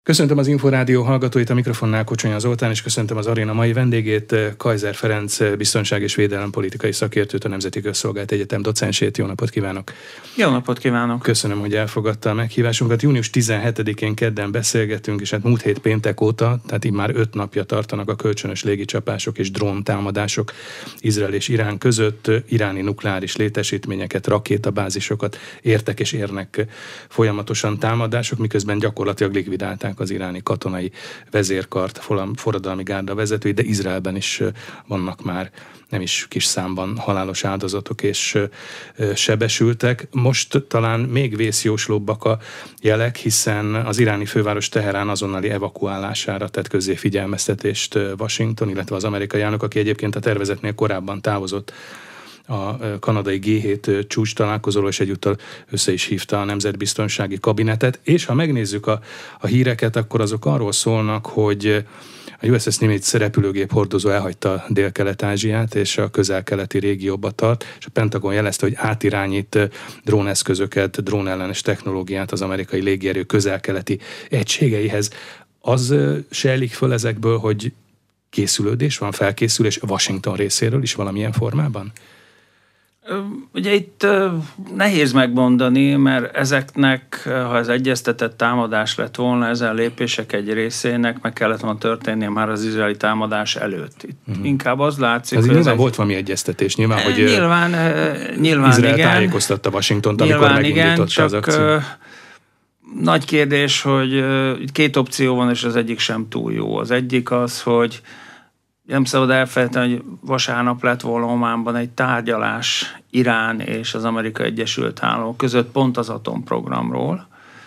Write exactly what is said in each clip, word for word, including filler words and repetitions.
Köszöntöm az Inforádió hallgatóit, a mikrofonnál Kocsonya Zoltán, és köszöntöm az aréna mai vendégét, Kaiser Ferenc biztonság- és védelempolitikai szakértőt, a Nemzeti Közszolgált Egyetem docensét. Jó napot kívánok! Jó napot kívánok! Köszönöm, hogy elfogadta a meghívásunkat. június tizenhetedikén kedden beszélgetünk, és hát múlt hét péntek óta, tehát így már öt napja tartanak a kölcsönös légicsapások és dróntámadások Izrael és Irán között. Iráni nukleáris létesítményeket, rakétabázisokat értek és érnek folyamatosan támadások, miközben gyakorlatilag likvidálták az iráni katonai vezérkart, forradalmi gárda vezetői, de Izraelben is vannak már nem is kis számban halálos áldozatok és sebesültek. Most talán még vészjóslóbbak a jelek, hiszen az iráni főváros Teherán azonnali evakuálására tett közzé figyelmeztetést Washington, illetve az amerikai elnök, aki egyébként a tervezetnél korábban távozott a kanadai gé hét csúcs találkozóról, és egyúttal össze is hívta a Nemzetbiztonsági Kabinetet, és ha megnézzük a, a híreket, akkor azok arról szólnak, hogy a U S S Nimitz repülőgép hordozó elhagyta Dél-Kelet-Ázsiát, és a közel-keleti régióba tart, és a Pentagon jelezte, hogy átirányít dróneszközöket, drónellenes technológiát az amerikai légierő közel-keleti egységeihez. Az sejlik föl ezekből, hogy készülődés van, felkészülés Washington részéről is valamilyen formában? Ugye itt nehéz megmondani, mert ezeknek, ha ez egyeztetett támadás lett volna, ezen lépések egy részének meg kellett volna történnie már az izraeli támadás előtt. Itt uh-huh. inkább az látszik, ez hogy... nyilván egy... volt valami egyeztetés, nyilván, hogy nyilván, nyilván Izrael igen. tájékoztatta Washingtont, amikor megindította az akciót. Nagy kérdés, hogy két opció van, és az egyik sem túl jó. Az egyik az, hogy nem szabad elfelejteni, hogy vasárnap lett volna Ománban egy tárgyalás Irán és az Amerikai Egyesült Államok között pont az atomprogramról.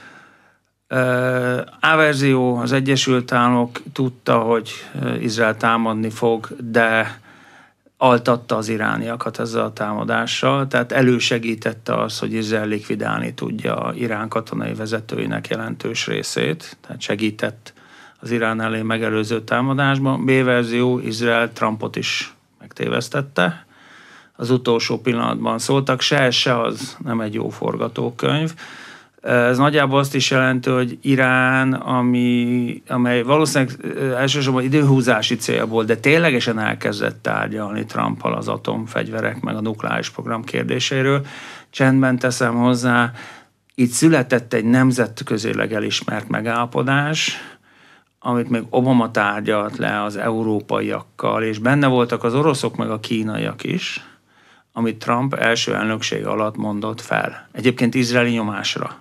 A verzió, az Egyesült Államok tudta, hogy Izrael támadni fog, de altatta az irániakat ezzel a támadással, tehát elősegítette azt, hogy Izrael likvidálni tudja Irán katonai vezetőinek jelentős részét, tehát segített az Irán elé megelőző támadásban. B-verzió, Izrael Trumpot is megtévesztette. Az utolsó pillanatban szóltak, se ez, se az nem egy jó forgatókönyv. Ez nagyjából azt is jelenti, hogy Irán, ami, amely valószínűleg elsősorban időhúzási célból, de ténylegesen elkezdett tárgyalni Trumppal az atomfegyverek meg a nukleáris program kérdéséről. Csendben teszem hozzá, itt született egy nemzetközileg elismert megállapodás, amit még Obama tárgyalt le az európaiakkal, és benne voltak az oroszok meg a kínaiak is, amit Trump első elnökség alatt mondott fel. Egyébként izraeli nyomásra.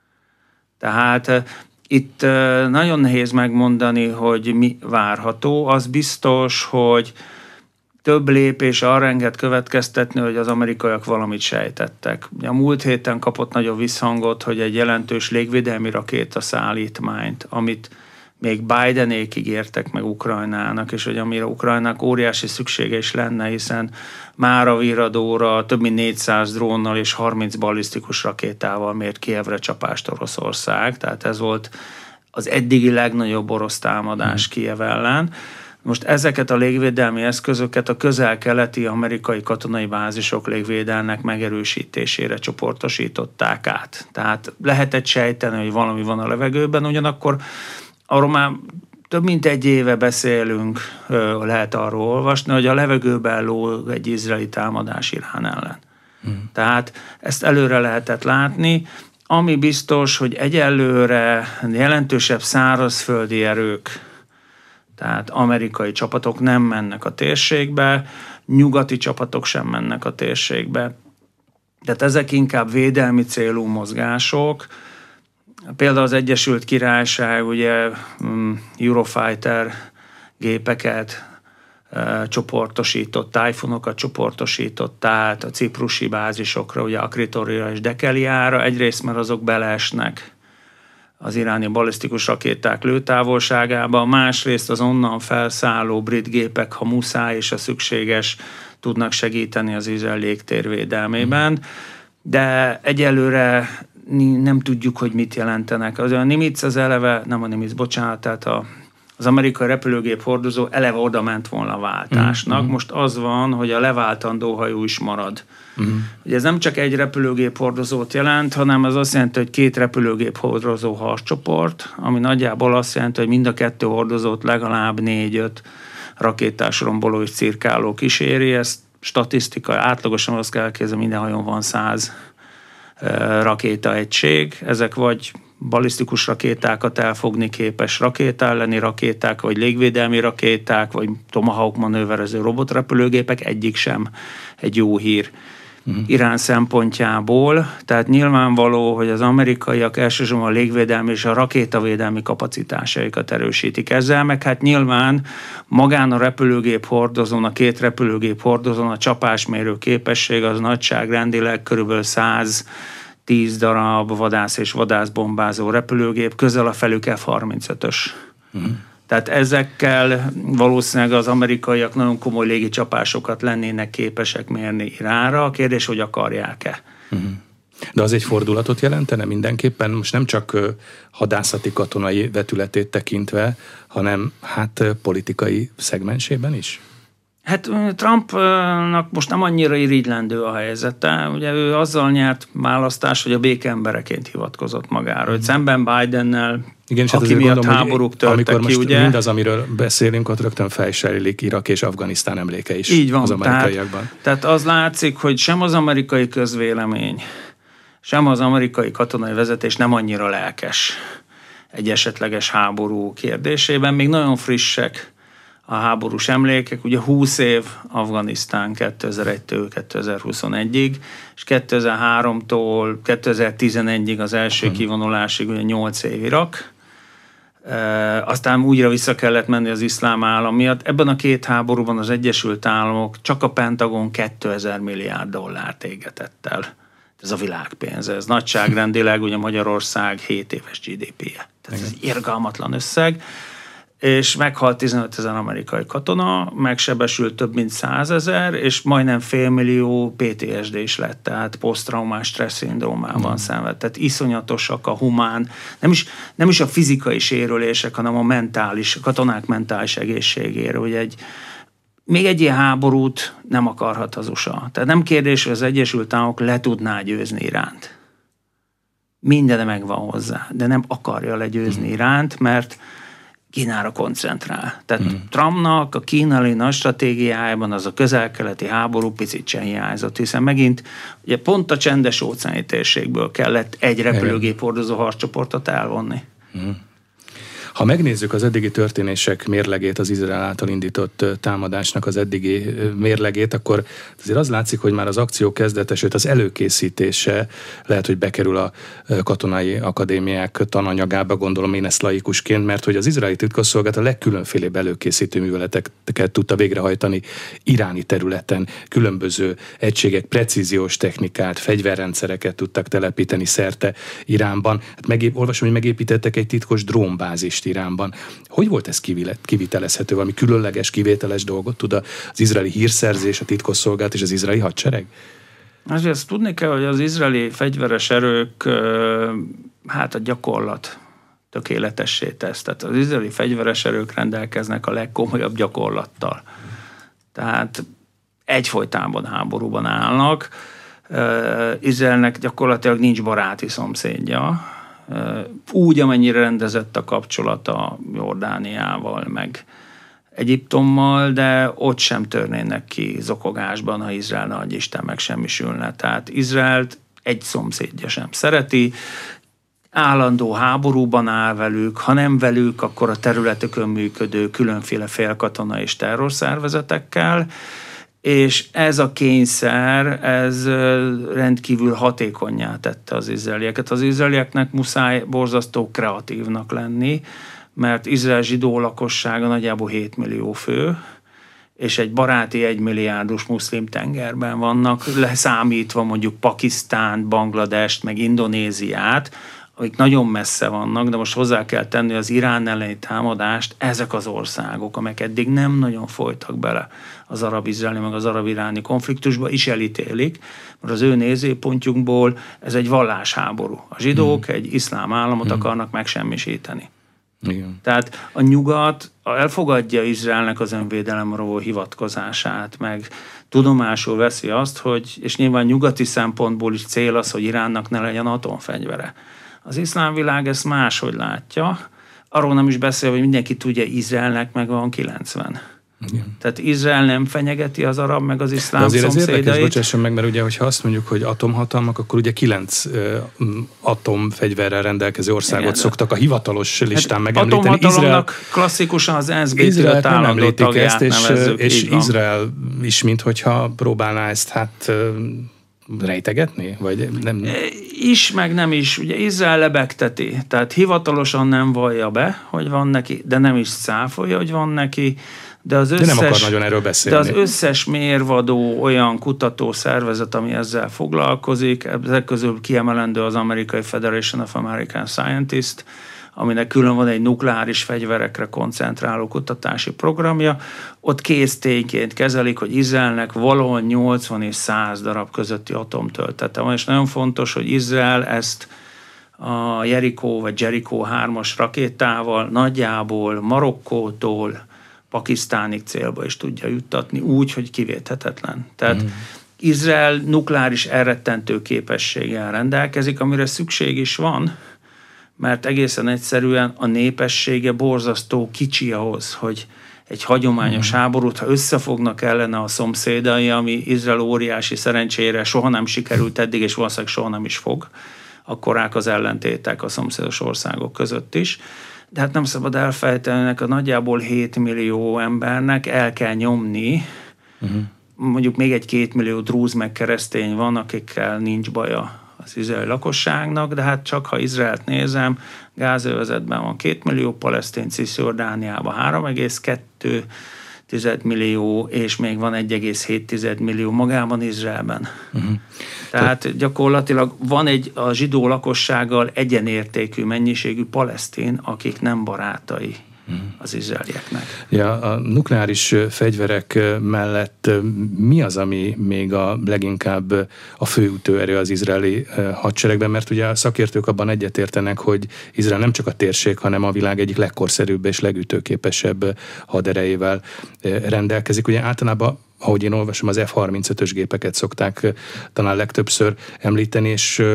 Tehát itt nagyon nehéz megmondani, hogy mi várható. Az biztos, hogy több lépés arra enged következtetni, hogy az amerikaiak valamit sejtettek. A múlt héten kapott nagyobb visszhangot, hogy egy jelentős légvédelmi rakétaszállítmányt, amit még Bidenék ígértek meg Ukrajnának, és hogy amire Ukrajnának óriási szüksége is lenne, hiszen már a Viradóra több mint négyszáz drónnal és harminc ballisztikus rakétával mért Kijevre csapást Oroszország, tehát ez volt az eddigi legnagyobb orosz támadás Kijev ellen. Most ezeket a légvédelmi eszközöket a közel-keleti amerikai katonai bázisok légvédelnek megerősítésére csoportosították át. Tehát lehetett sejteni, hogy valami van a levegőben, ugyanakkor arról már több mint egy éve beszélünk, lehet arról olvasni, hogy a levegőben lóg egy izraeli támadás Irán ellen. Hmm. Tehát ezt előre lehetett látni. Ami biztos, hogy egyelőre jelentősebb szárazföldi erők, tehát amerikai csapatok nem mennek a térségbe, nyugati csapatok sem mennek a térségbe. Tehát ezek inkább védelmi célú mozgások. Például az Egyesült Királyság ugye Eurofighter gépeket e, csoportosított, tájfunokat csoportosított át a ciprusi bázisokra, ugye Akritorira és Dekeliára. Egyrészt, mert azok beleesnek az iráni ballisztikus rakéták lőtávolságába, másrészt az onnan felszálló brit gépek, ha muszáj és a szükséges, tudnak segíteni az izrael légtér védelmében. De egyelőre nem tudjuk, hogy mit jelentenek. Az a Nimitz az eleve, nem a Nimitz, bocsánat, tehát a az amerikai repülőgép hordozó eleve oda ment volna a váltásnak. Uh-huh. Most az van, hogy a leváltandó hajó is marad. Uh-huh. Ugye ez nem csak egy repülőgép hordozót jelent, hanem ez azt jelenti, hogy két repülőgép hordozó harccsoport, ami nagyjából azt jelenti, hogy mind a kettő hordozót legalább négy-öt rakétás romboló és cirkáló kíséri. Ez statisztika, átlagosan azt kell elképzelni, minden hajón van száz rakétaegység. Ezek vagy balisztikus rakétákat elfogni képes rakéta elleni rakéták, vagy légvédelmi rakéták, vagy Tomahawk manőverező robotrepülőgépek, egyik sem egy jó hír uh-huh. Irán szempontjából. Tehát nyilvánvaló, hogy az amerikaiak elsősorban a légvédelmi és a rakétavédelmi kapacitásaikat erősítik ezzel, meg hát nyilván magán a repülőgép hordozón, a két repülőgép hordozón a csapásmérő képesség az nagyságrendileg körülbelül száz tíz darab vadász és vadászbombázó repülőgép, közel a felük ef harmincötös. Uh-huh. Tehát ezekkel valószínűleg az amerikaiak nagyon komoly légicsapásokat lennének képesek mérni Iránra. A kérdés, hogy akarják-e. Uh-huh. De az egy fordulatot jelentene mindenképpen, most nem csak hadászati katonai vetületét tekintve, hanem hát politikai szegmensében is? Hát Trumpnak most nem annyira irigylendő a helyzete. Ugye ő azzal nyert választást, hogy a békeembereként hivatkozott magára, hogy szemben Bidennel, igen, aki hát miatt gondolom, háborúk törtek ki, ugye? Mindaz, amiről beszélünk, ott rögtön fejsejlik Irak és Afganisztán emléke is. Így van, az amerikaiakban. Tehát, tehát az látszik, hogy sem az amerikai közvélemény, sem az amerikai katonai vezetés nem annyira lelkes egy esetleges háború kérdésében. Még nagyon frissek a háborús emlékek, ugye húsz év Afganisztán kétezer-egytől kétezer-huszonegyig, és kétezer-háromtól kétezer-tizenegyig az első hmm. kivonulásig ugye nyolc év Irak. E, aztán újra vissza kellett menni az iszlám állam miatt. Ebben a két háborúban az Egyesült Államok csak a Pentagon kétezer milliárd dollárt égetett el. Ez a világpénz, ez nagyságrendileg ugye Magyarország hét éves gé dé pé-je. Tehát ez egy irgalmatlan összeg. És meghalt tizenötezer amerikai katona, megsebesült több mint százezer, és majdnem félmillió pé té es dé is lett, tehát posztraumás stressz szindrómában mm. szenved. Tehát iszonyatosak a humán, nem is, nem is a fizikai sérülések, hanem a mentális, a katonák mentális egészségére, hogy egy még egy ilyen háborút nem akarhat az u es á. Tehát nem kérdés, hogy az Egyesült Államok le tudná győzni Iránt. Mindene megvan hozzá, de nem akarja legyőzni mm. Iránt, mert Kínára koncentrál. Tehát hmm. Trumpnak a kínai nagy stratégiájában az a közel-keleti háború picit sem hiányzott, hiszen megint ugye pont a csendes óceáni térségből kellett egy repülőgép hordozó harccsoportot elvonni. Hmm. Ha megnézzük az eddigi történések mérlegét, az Izrael által indított támadásnak az eddigi mérlegét, akkor azért az látszik, hogy már az akció kezdete, sőt az előkészítése lehet, hogy bekerül a katonai akadémiák tananyagába, gondolom én ezt laikusként, mert hogy az izraeli titkosszolgálat a legkülönfélébb előkészítő műveleteket tudta végrehajtani iráni területen, különböző egységek, precíziós technikát, fegyverrendszereket tudtak telepíteni szerte Iránban. Hát megép, olvasom, hogy megépítettek egy titkos drónbázist Iránban. Hogy volt ez kivitelezhető? Valami különleges, kivételes dolgot tud az izraeli hírszerzés, a titkosszolgálat és az izraeli hadsereg? Azért azt tudni kell, hogy az izraeli fegyveres erők hát a gyakorlat tökéletessé tesz. Tehát az izraeli fegyveres erők rendelkeznek a legkomolyabb gyakorlattal. Tehát egyfolytában háborúban állnak. Izraelnek gyakorlatilag nincs baráti szomszédja. Úgy, amennyire rendezett a kapcsolata Jordániával, meg Egyiptommal, de ott sem törnének ki zokogásban, ha Izrael nagy Isten megsemmisülne. Tehát Izraelt egy szomszédja sem szereti, állandó háborúban áll velük, ha nem velük, akkor a területükön működő különféle félkatona és terrorszervezetekkel, és ez a kényszer, ez rendkívül hatékonnyá tette az izraelieket. Az izraelieknek muszáj borzasztó kreatívnak lenni, mert Izrael zsidó lakossága nagyjából hét millió fő, és egy baráti egymilliárdos muszlim tengerben vannak, leszámítva mondjuk Pakisztánt, Bangladest, meg Indonéziát, amik nagyon messze vannak, de most hozzá kell tenni az Irán elleni támadást, ezek az országok, amelyek eddig nem nagyon folytak bele az arab-izraeli, meg az arab-iráni konfliktusba, is elítélik, mert az ő nézőpontjukból ez egy vallásháború. A zsidók hmm. egy iszlám államot hmm. akarnak megsemmisíteni. Igen. Tehát a nyugat elfogadja Izraelnek az önvédelemről hivatkozását, meg tudomásul veszi azt, hogy, és nyilván nyugati szempontból is cél az, hogy Iránnak ne legyen atomfegyvere. Az iszlám világ ezt máshogy látja, arról nem is beszél, hogy mindenki tudja, Izraelnek meg van kilencven. Igen. Tehát Izrael nem fenyegeti az arab meg az iszlám szomszédait. De azért ez érdekes, bocsásson meg, mert ugye, hogyha azt mondjuk, hogy atomhatalmak, akkor ugye kilenc uh, atomfegyverrel rendelkező országot igen, szoktak a hivatalos listán hát megemlíteni. Atomhatalomnak Izrael, klasszikusan az ENSZ bé té öt állandó tagját és, nevezzük. És Izrael is, minthogyha próbálná ezt hát rejtegetni? Vagy nem? Is, meg nem is. Ugye Izrael lebegteti, tehát hivatalosan nem vallja be, hogy van neki, de nem is cáfolja, hogy van neki. De, az összes, de nem akar nagyon erről beszélni. De az összes mérvadó olyan kutatószervezet, ami ezzel foglalkozik, ezek közül kiemelendő az Amerikai Federation of American Scientists, aminek külön van egy nukleáris fegyverekre koncentráló kutatási programja, ott kész tényként kezelik, hogy Izraelnek valahol nyolcvan és száz darab közötti atomtöltete van, és nagyon fontos, hogy Izrael ezt a Jericho vagy Jericho hármas rakétával nagyjából Marokkótól pakisztánig célba is tudja juttatni úgy, hogy kivéthetetlen. Tehát mm. Izrael nukleáris elrettentő képességgel rendelkezik, amire szükség is van, mert egészen egyszerűen a népessége borzasztó kicsi ahhoz, hogy egy hagyományos mm. háborút, ha összefognak ellene a szomszédai, ami Izrael óriási szerencsére soha nem sikerült eddig, és valószínűleg soha nem is fog, akkorák az ellentétek a szomszédos országok között is. De hát nem szabad elfelejteni, a nagyjából hét millió embernek el kell nyomni, uh-huh. mondjuk még egy két millió drúz meg keresztény van, akikkel nincs baja az izraeli lakosságnak, de hát csak ha Izraelt nézem, Gázövezetben van két millió palesztin, Cisjordániában három egész kettő millió, és még van egy egész hét millió magában Izraelben. Uh-huh. Tehát gyakorlatilag van egy a zsidó lakossággal egyenértékű mennyiségű palesztin, akik nem barátai az izraelieknek. Ja, a nukleáris fegyverek mellett mi az, ami még a leginkább a főütőerő az izraeli hadseregben, mert ugye a szakértők abban egyetértenek, hogy Izrael nem csak a térség, hanem a világ egyik legkorszerűbb és legütőképesebb haderejével rendelkezik. Ugye általában, ahogy én olvasom, az ef harmincötös gépeket szokták talán legtöbbször említeni, és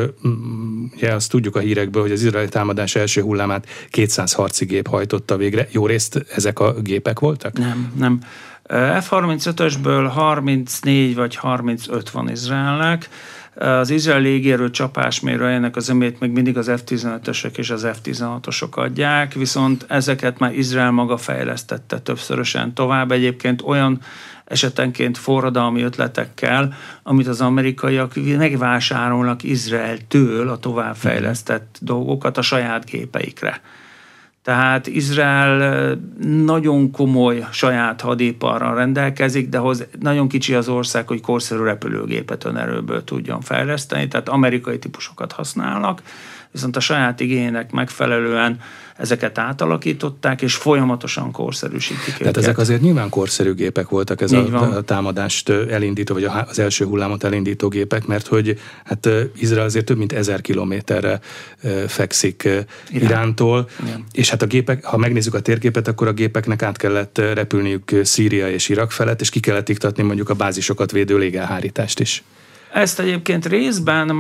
ugye azt tudjuk a hírekből, hogy az izraeli támadás első hullámát kétszáz harci gép hajtotta végre. Jó részt ezek a gépek voltak? Nem, nem. ef harmincötösből harmincnégy vagy harmincöt van Izraelnek. Az izrael légierő csapásmérőjének az ömét még mindig az ef tizenötösök és az ef tizenhatosok adják, viszont ezeket már Izrael maga fejlesztette többszörösen tovább. Egyébként olyan esetenként forradalmi ötletekkel, amit az amerikaiak megvásárolnak Izraeltől a továbbfejlesztett dolgokat a saját gépeikre. Tehát Izrael nagyon komoly saját hadiparral rendelkezik, de hoz nagyon kicsi az ország, hogy korszerű repülőgépet önerőből tudjon fejleszteni, tehát amerikai típusokat használnak, viszont a saját igénynek megfelelően ezeket átalakították, és folyamatosan korszerűsítik őket. Tehát ezek azért nyilván korszerű gépek voltak, ez a, a támadást elindító, vagy az első hullámot elindító gépek, mert hogy hát Izrael azért több mint ezer kilométerre fekszik Irán. Irántól, Igen. és hát a gépek, ha megnézzük a térképet, akkor a gépeknek át kellett repülniük Szíria és Irak felett, és ki kellett iktatni mondjuk a bázisokat védő légelhárítást is. Ezt egyébként részben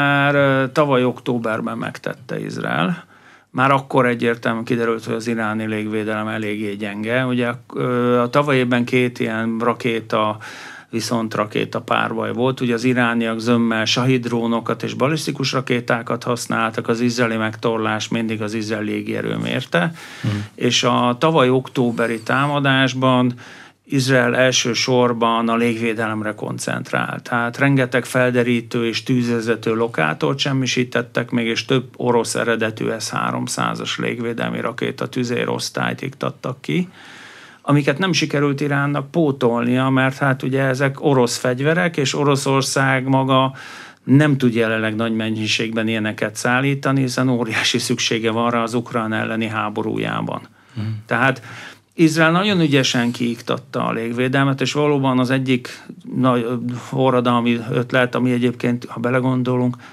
már tavaly októberben megtette Izrael. Már akkor egyértelműen kiderült, hogy az iráni légvédelem eléggé gyenge. Ugye a tavaly évben két ilyen rakéta, viszont rakéta párbaj volt. Ugye az irániak zömmel Shahid drónokat és balisztikus rakétákat használtak, az izraeli megtorlás mindig az izraeli légierő mérte. Hmm. És a tavaly októberi támadásban Izrael elsősorban a légvédelemre koncentrál. Tehát rengeteg felderítő és tűzvezető lokátort semmisítettek még, és több orosz eredetű es háromszázas légvédelmi rakéta tüzérosztályt iktattak ki, amiket nem sikerült Iránnak pótolnia, mert hát ugye ezek orosz fegyverek, és Oroszország maga nem tud jelenleg nagy mennyiségben ilyeneket szállítani, hiszen óriási szüksége van rá az ukrán elleni háborújában. Hmm. Tehát Izrael nagyon ügyesen kiiktatta a légvédelmet, és valóban az egyik nagy forradalmi ötlet, ami egyébként, ha belegondolunk,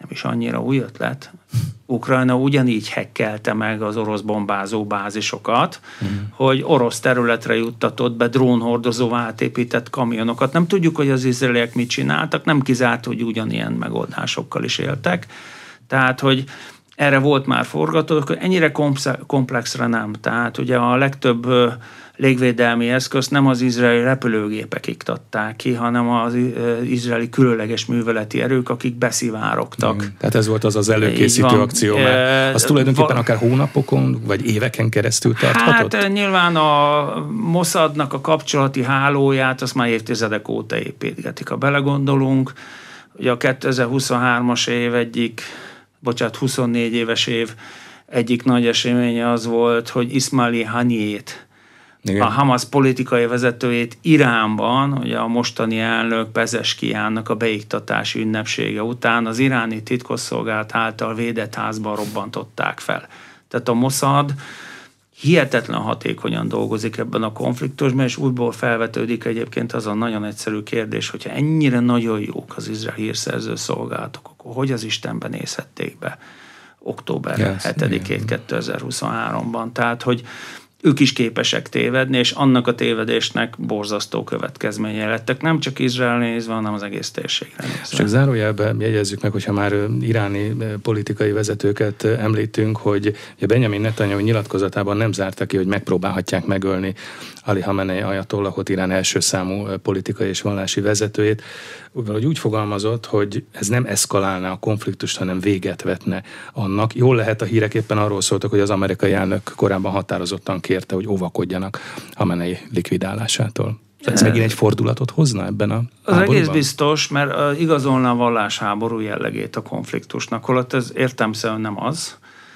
nem is annyira új ötlet. Ukrajna ugyanígy hekkelte meg az orosz bombázó bázisokat, mm. hogy orosz területre juttatott be drónhordozó átépített kamionokat. Nem tudjuk, hogy az izraeliek mit csináltak, nem kizárt, hogy ugyanilyen megoldásokkal is éltek. Tehát, hogy erre volt már forgatókönyv, ennyire komplexre nem. Tehát ugye a legtöbb légvédelmi eszközt nem az izraeli repülőgépek iktatták ki, hanem az izraeli különleges műveleti erők, akik beszivárogtak. Igen. Tehát ez volt az az előkészítő akció, mert az tulajdonképpen akár hónapokon, vagy éveken keresztül tarthatott? Hát nyilván a Mossadnak a kapcsolati hálóját azt már évtizedek óta építgetik. Ha belegondolunk, ugye a kétezer-huszonhármas év egyik, bocsánat, huszonnégy éves év egyik nagy eseménye az volt, hogy Ismail Haniyét, igen, a Hamas politikai vezetőjét Iránban, ugye a mostani elnök Pezeshkiannak a beiktatási ünnepsége után az iráni titkosszolgálat által védett házban robbantották fel. Tehát a Mossad hihetetlen hatékonyan dolgozik ebben a konfliktusban, és újból felvetődik egyébként az a nagyon egyszerű kérdés, hogyha ennyire nagyon jók az izrael hírszerző szolgálatok, akkor hogy az Istenben nézhették be október yes, hetedikét kétezer-huszonháromban. Tehát, hogy ők is képesek tévedni, és annak a tévedésnek borzasztó következményei lettek. Nem csak Izrael nézve, hanem az egész térségre nézve. Csak zárójelben jegyezzük meg, hogyha már iráni politikai vezetőket említünk, hogy Benjamin Netanyahu nyilatkozatában nem zárta ki, hogy megpróbálhatják megölni Ali Hamenei ajatollahot, Irán első számú politikai és vallási vezetőjét. Valahogy úgy fogalmazott, hogy ez nem eszkalálna a konfliktust, hanem véget vetne annak. Jól lehet, a hírek éppen arról szóltak, hogy az amerikai elnök korábban határozottan kérte, hogy óvakodjanak Hamenei likvidálásától. Ez megint egy fordulatot hozna ebben a Az háborúban? Egész biztos, mert igazolna a vallásháború jellegét a konfliktusnak, holott ez értelemszerűen nem az.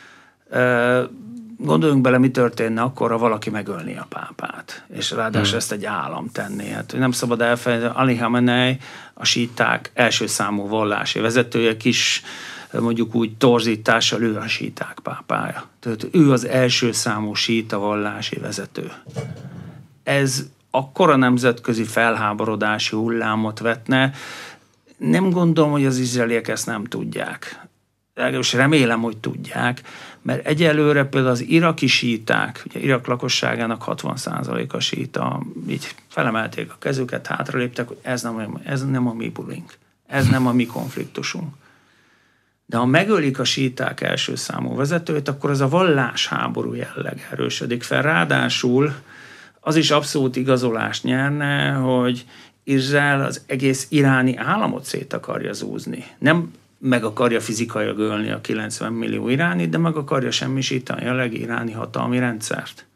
Gondoljunk bele, mi történne akkor, ha valaki megölni a pápát, és ráadásul hmm. ezt egy állam tenné. Hát nem szabad elfelejteni, Ali Hamenei a síták első számú vallási vezetője, kis mondjuk úgy torzítással ő a síták pápája. Tehát ő az első számú síta vallási vezető. Ez akkora nemzetközi felháborodási hullámot vetne, nem gondolom, hogy az izraeliek ezt nem tudják. Legalábbis remélem, hogy tudják, mert egyelőre például az iraki síták, ugye Irak lakosságának hatvan százaléka síta, így felemelték a kezüket, hátraléptek, hogy ez nem, ez nem a mi bulink, ez nem a mi konfliktusunk. De ha megölik a síták első számú vezetőt, akkor ez a vallásháború jelleg erősödik fel. Ráadásul az is abszolút igazolást nyerne, hogy Izrael az egész iráni államot szét akarja zúzni. Nem meg akarja fizikailag ölni a kilencven millió iráni, de meg akarja semmisíteni a jelenlegi iráni hatalmi rendszert.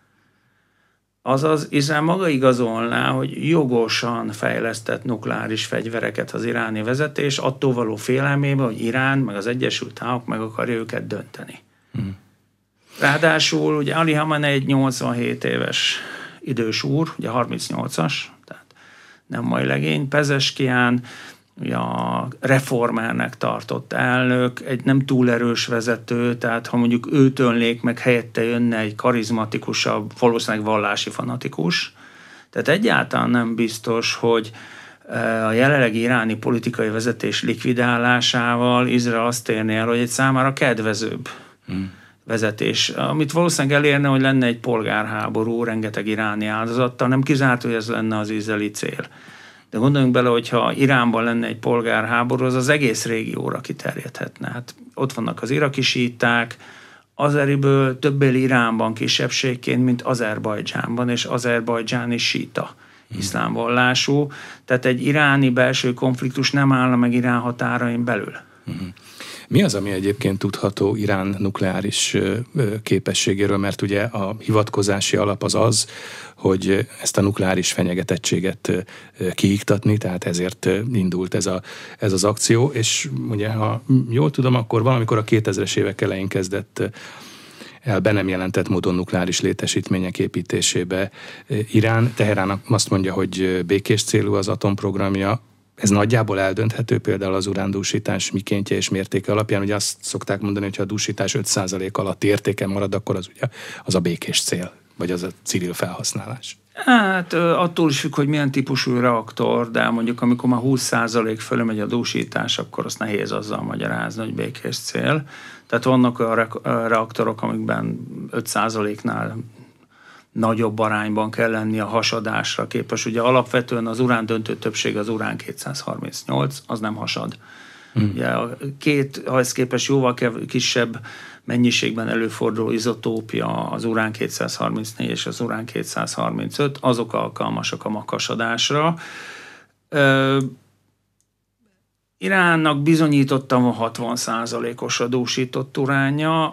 Azaz Izrael maga igazolná, hogy jogosan fejlesztett nukleáris fegyvereket az iráni vezetés, attól való félelmében, hogy Irán meg az Egyesült Államok meg akarja őket dönteni. Hmm. Ráadásul ugye Ali Hamenei egy nyolcvanhét éves idős úr, ugye harmincnyolcas, tehát nem mai legény, Pezeshkian, a reformernek tartott elnök, egy nem túl erős vezető, tehát ha mondjuk őt önnék, meg helyette jönne egy karizmatikusabb, valószínűleg vallási fanatikus. Tehát egyáltalán nem biztos, hogy a jelenlegi iráni politikai vezetés likvidálásával Izrael azt érné el, hogy egy számára kedvezőbb hmm. vezetés. Amit valószínűleg elérne, hogy lenne egy polgárháború, rengeteg iráni áldozattal, nem kizárt, hogy ez lenne az izraeli cél. De gondoljunk bele, hogyha Iránban lenne egy polgárháború, az az egész régióra kiterjedhetne. Hát ott vannak az iraki síták, azeriből többé Iránban kisebbségként, mint Azerbajdzsánban, és Azerbajdzsán is síta iszlám vallású. Tehát egy iráni belső konfliktus nem állna meg Irán határain belül. Mi az, ami egyébként tudható Irán nukleáris képességéről, mert ugye a hivatkozási alap az az, hogy ezt a nukleáris fenyegetettséget kiiktatni, tehát ezért indult ez, a, ez az akció, és ugye, ha jól tudom, akkor valamikor a kétezres évek elején kezdett el be nem jelentett módon nukleáris létesítmények építésébe Irán. Teherán azt mondja, hogy békés célú az atomprogramja. Ez nagyjából eldönthető például az urándúsítás mikéntje és mértéke alapján. Ugye azt szokták mondani, hogy ha a dúsítás öt százalék alatti értéken marad, akkor az ugye az a békés cél, vagy az a civil felhasználás. Hát attól is függ, hogy milyen típusú reaktor, de mondjuk amikor már húsz százalék fölé megy a dúsítás, akkor azt nehéz azzal magyarázni, hogy békés cél. Tehát vannak olyan reaktorok, amikben öt százaléknál nagyobb arányban kell lenni a hasadásra képes. Ugye alapvetően az urán döntő többség az urán kétszázharmincnyolc, az nem hasad. Hmm. Ugye a két, ha ez képest jóval kisebb mennyiségben előforduló izotópia, az urán kétszázharmincnégy és az urán kétszázharmincöt, azok alkalmasak a maghasadásra. Ö, Iránnak bizonyítottam a hatvan százalékos a dúsított uránja,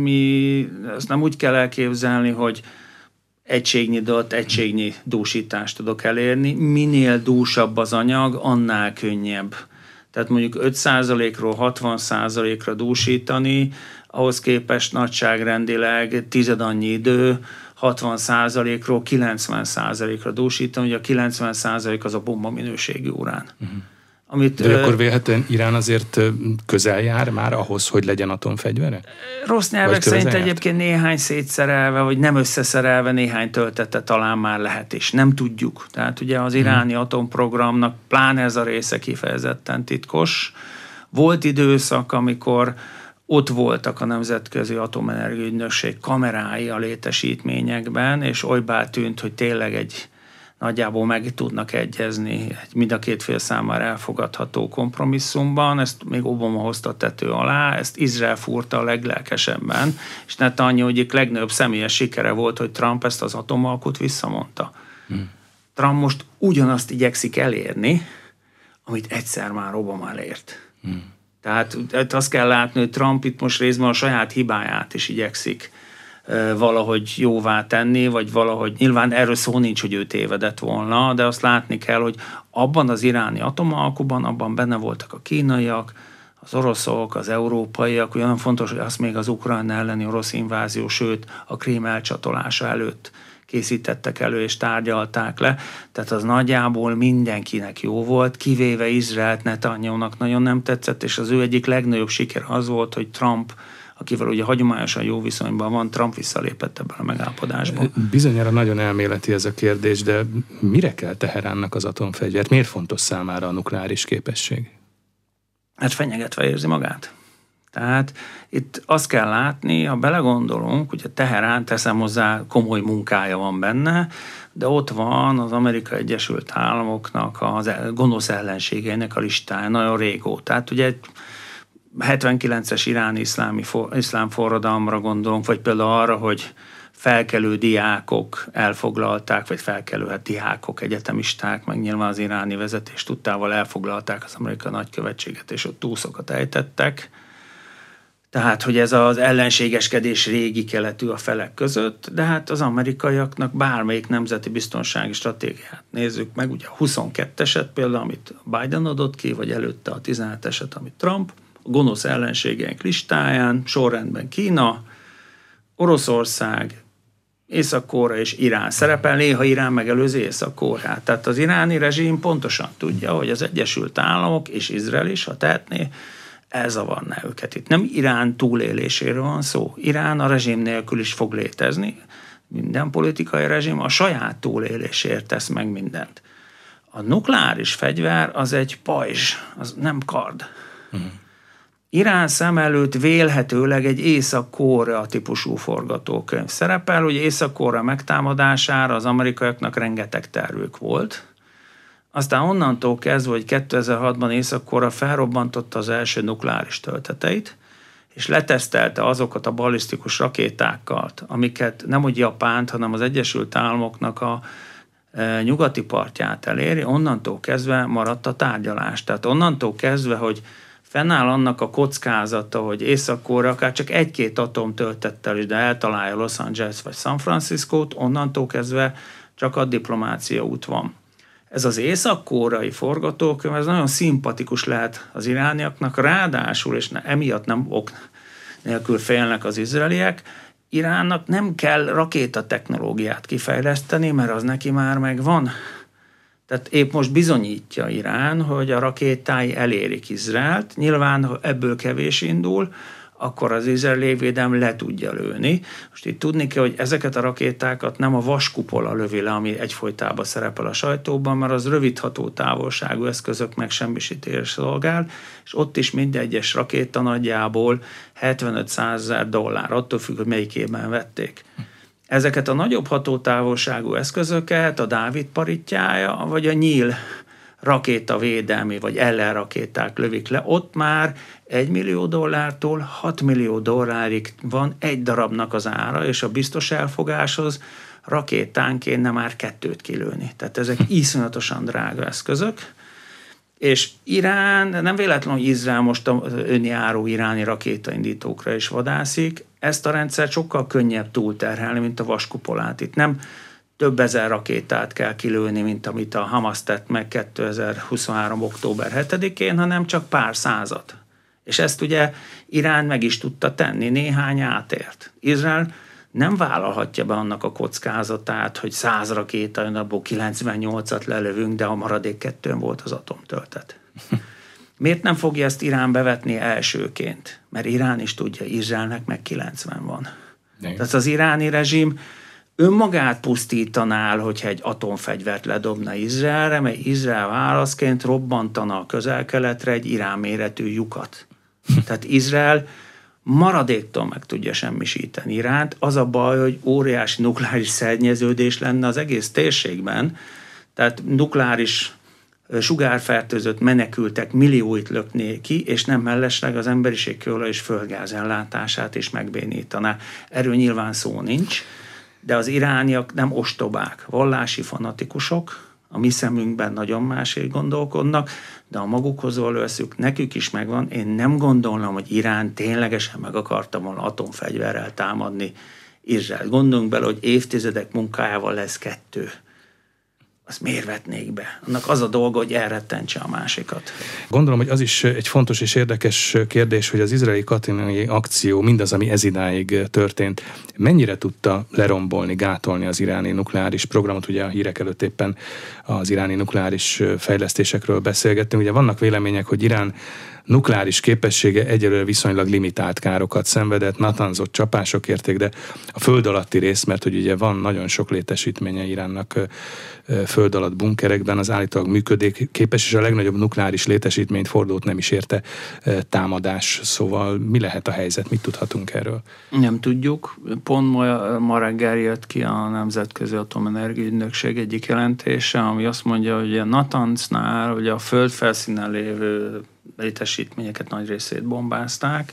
ami ezt nem úgy kell elképzelni, hogy egységnyi dalt, egységnyi dúsítást tudok elérni. Minél dúsabb az anyag, annál könnyebb. Tehát mondjuk öt százalékról hatvan százalékra dúsítani, ahhoz képest nagyságrendileg tized annyi idő, hatvan százalékról kilencven százalékra dúsítani, ugye a kilencven százalék az a bomba minőségű urán. Uh-huh. Amit, De akkor vélhetően Irán azért közel jár már ahhoz, hogy legyen atomfegyvere? Rossz nyelvek szerint egyébként néhány szétszerelve, vagy nem összeszerelve néhány töltete talán már lehet is. Nem tudjuk. Tehát ugye az iráni hmm. atomprogramnak pláne ez a része kifejezetten titkos. Volt időszak, amikor ott voltak a Nemzetközi Atomenergia Ügynökség kamerái a létesítményekben, és olybá tűnt, hogy tényleg egy nagyjából meg tudnak egyezni egy mind a két fél számára elfogadható kompromisszumban. Ezt még Obama hozta tető alá, ezt Izrael fúrta a leglelkesebben, és Netanyahu egyik legnagyobb személyes sikere volt, hogy Trump ezt az atomalkut visszamondta. Hmm. Trump most ugyanazt igyekszik elérni, amit egyszer már Obama elért. Hmm. Tehát azt kell látni, hogy Trump itt most részben a saját hibáját is igyekszik valahogy jóvá tenni, vagy valahogy, nyilván erről szó nincs, hogy ő tévedett volna, de azt látni kell, hogy abban az iráni atomalkuban, abban benne voltak a kínaiak, az oroszok, az európaiak, olyan fontos, hogy azt még az Ukrajna elleni orosz invázió, sőt a Krím elcsatolása előtt készítettek elő és tárgyalták le, tehát az nagyjából mindenkinek jó volt, kivéve Izraelt, Netanyahunak nagyon nem tetszett, és az ő egyik legnagyobb siker az volt, hogy Trump, akivel ugye hagyományosan jó viszonyban van, Trump visszalépett ebből a megállapodásból. Bizonyára nagyon elméleti ez a kérdés, de mire kell Teheránnak az atomfegyvert? Miért fontos számára a nukleáris képesség? Hát fenyegetve érzi magát. Tehát itt azt kell látni, ha belegondolunk, ugye Teherán, teszem hozzá, komoly munkája van benne, de ott van az Amerikai Egyesült Államoknak az gonosz ellenségeinek a listája nagyon régóta. Tehát ugye hetvenkilences iráni iszlámi for, iszlám forradalomra gondolunk, vagy például arra, hogy felkelő diákok elfoglalták, vagy felkelő hát diákok, egyetemisták, meg nyilván az iráni vezetés tudtával elfoglalták az amerikai nagykövetséget, és ott túszokat ejtettek. Tehát, hogy ez az ellenségeskedés régi keletű a felek között, de hát az amerikaiaknak bármelyik nemzeti biztonsági stratégiát nézzük meg, ugye a huszonkettőeset például, amit Biden adott ki, vagy előtte a tizenheteset, amit Trump, a gonosz ellenségeink listáján, sorrendben Kína, Oroszország, Észak-Korea és Irán szerepel, néha Irán megelőzi Észak-Koreát. Tehát az iráni rezsim pontosan tudja, hogy az Egyesült Államok és Izrael is, ha tehetné, elzavarná őket. Itt nem Irán túléléséről van szó. Irán a rezsim nélkül is fog létezni. Minden politikai rezsim a saját túlélésért tesz meg mindent. A nukleáris fegyver az egy pajzs, az nem kard. Uh-huh. Irán szem előtt vélhetőleg egy Észak-Korea típusú forgatókönyv szerepel, hogy Észak-Korea megtámadására az amerikaiaknak rengeteg tervük volt. Aztán onnantól kezdve, hogy kétezer-hatban Észak-Korea felrobbantotta az első nukleáris tölteteit, és letesztelte azokat a ballisztikus rakétákkal, amiket nem úgy Japánt, hanem az Egyesült Államoknak a e, nyugati partját eléri, onnantól kezdve maradt a tárgyalás. Tehát onnantól kezdve, hogy fennáll annak a kockázata, hogy Észak-Korea akár csak egy-két atomtöltettel is, de eltalálja Los Angeles vagy San Franciscót, onnantól kezdve csak a diplomácia út van. Ez az észak-koreai forgatókönyv, ez nagyon szimpatikus lehet az irániaknak, ráadásul, és ne, emiatt nem ok nélkül félnek az izraeliek, Iránnak nem kell rakétatechnológiát kifejleszteni, mert az neki már megvan. Tehát épp most bizonyítja Irán, hogy a rakétái elérik Izraelt. Nyilván ebből kevés indul. A akkor az izraeli légvédelem le tudja lőni. Most itt tudni kell, hogy ezeket a rakétákat nem a vaskupola lövi le, ami egyfolytában szerepel a sajtóban, mert az rövidható távolságú eszközök megsemmisítésre szolgál, és ott is minden egyes rakéta nagyjából hetvenöt-százezer dollár, attól függ, hogy melyikében vették. Ezeket a nagyobb hatótávolságú eszközöket a Dávid paritjája, vagy a Nyíl rakétavédelmi, vagy ellenrakéták lövik le, ott már egy millió dollártól hat millió dollárig van egy darabnak az ára, és a biztos elfogáshoz rakétánként nem már kettőt kilőni. Tehát ezek iszonyatosan drága eszközök, és Irán, nem véletlen, hogy Izrael most az önjáró iráni rakétaindítókra is vadászik, ezt a rendszert sokkal könnyebb túlterhelni, mint a vaskupolát. Itt nem több ezer rakétát kell kilőni, mint amit a Hamas tett meg kétezer-huszonhárom. október hetedikén, hanem csak pár százat. És ezt ugye Irán meg is tudta tenni, néhány átért. Izrael nem vállalhatja be annak a kockázatát, hogy száz rakéta jön, abból kilencvennyolcat lelövünk, de a maradék kettőn volt az atomtöltet. Miért nem fogja ezt Irán bevetni elsőként? Mert Irán is tudja, Izraelnek meg kilencven van. De. Tehát az iráni rezsim önmagát pusztítanál, hogyha egy atomfegyvert ledobna Izraelre, mert Izrael válaszként robbantana a Közel-Keletre egy Irán méretű lyukat. Tehát Izrael maradéktól meg tudja semmisíteni Iránt. Az a baj, hogy óriási nukleáris szennyeződés lenne az egész térségben, tehát nukleáris sugárfertőzött menekültek millióit lökné ki, és nem mellesleg az emberiség kőolaj és földgáz ellátását is megbénítaná. Erről nyilván szó nincs, de az irániak nem ostobák, vallási fanatikusok, a mi szemünkben nagyon másért gondolkodnak, de a magukhoz való eszük nekük is megvan. Én nem gondolom, hogy Irán ténylegesen meg akarta volna atomfegyverrel támadni Izrael. Gondoljunk bele, hogy évtizedek munkájával lesz kettő. Azt miért vetnék be? Annak az a dolga, hogy elrettentse a másikat. Gondolom, hogy az is egy fontos és érdekes kérdés, hogy az izraeli katonai akció, mindaz, ami ezidáig történt, mennyire tudta lerombolni, gátolni az iráni nukleáris programot. Ugye a hírek előtt éppen az iráni nukleáris fejlesztésekről beszélgettünk. Ugye vannak vélemények, hogy Irán nukleáris képessége egyelőre viszonylag limitált károkat szenvedett, natanzott csapások érték, de a föld alatti rész, mert hogy ugye van nagyon sok létesítménye Iránnak föld alatt bunkerekben, az állítólag működőképes, és a legnagyobb nukleáris létesítményt Fordót nem is érte támadás. Szóval mi lehet a helyzet? Mit tudhatunk erről? Nem tudjuk. Pont ma, ma reggel jött ki a Nemzetközi Atomenergia Ügynökség egyik jelentése, ami azt mondja, hogy a Natancnál, ugye a földfelszínen lévő létesítményeket nagy részét bombázták.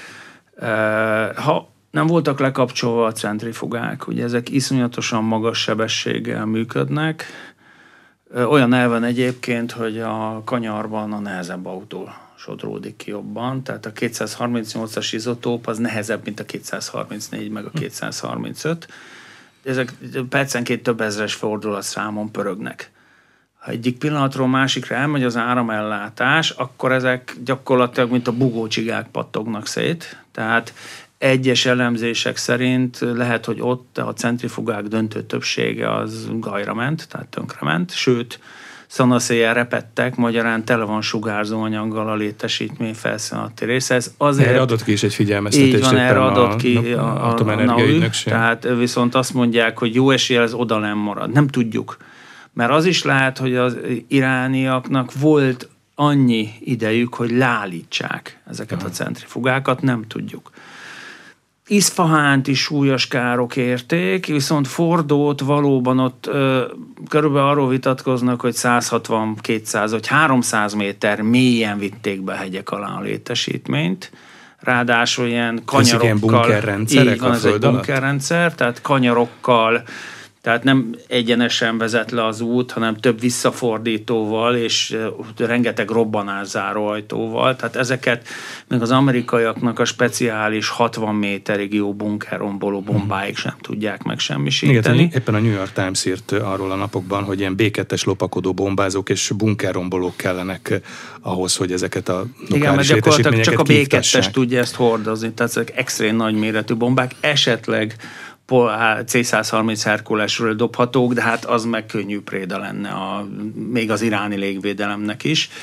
Ha nem voltak lekapcsolva a centrifugák, ugye ezek iszonyatosan magas sebességgel működnek. Olyan elven egyébként, hogy a kanyarban a nehezebb autó sodródik ki jobban, tehát a kétszázharmincnyolcas izotóp az nehezebb, mint a kétszázharmincnégy meg a kétszázharmincöt. Ezek percenként több ezres fordulatszámon pörögnek. Ha egyik pillanatról másikra elmegy az áramellátás, akkor ezek gyakorlatilag, mint a bugócsigák pattognak szét. Tehát egyes elemzések szerint lehet, hogy ott a centrifugák döntő többsége az gajra ment, tehát tönkrement, sőt, szanaszéjjel repettek, magyarán tele van sugárzó anyaggal a létesítmény felszín alatti része. Ez azért, erre adott ki is egy figyelmeztetést. Így van, erre adott ki a, a, Atomenergia Ügynökség. Tehát viszont azt mondják, hogy jó eséllyel ez oda nem marad. Nem tudjuk. Mert az is lehet, hogy az irániaknak volt annyi idejük, hogy leállítsák ezeket a centrifugákat, nem tudjuk. Iszfahánt is súlyos károk érték, viszont Fordót valóban ott ö, körülbelül arról vitatkoznak, hogy száz hatvan kétszáz vagy háromszáz méter mélyen vitték be hegyek alá a létesítményt. Ráadásul ilyen kanyarokkal. Ilyen bunkerrendszerek így van, a ez egy föld alatt? bunkerrendszer, tehát kanyarokkal, tehát nem egyenesen vezet le az út, hanem több visszafordítóval és rengeteg robbanászáró ajtóval. Tehát ezeket még az amerikaiaknak a speciális hatvan méterig jó bunkerromboló bombáig sem tudják megsemmisíteni. Igen, éppen a New York Times írt arról a napokban, hogy ilyen bé kettes lopakodó bombázók és bunkerrombolók kellenek ahhoz, hogy ezeket a nukleáris létesítményeket létesítményeket csak a bé kettes kiftassák. tudja ezt hordozni, tehát ezek extrém nagy méretű bombák, esetleg cé százharminc Herkulesről dobhatók, de hát az meg könnyű préda lenne a, még az iráni légvédelemnek is.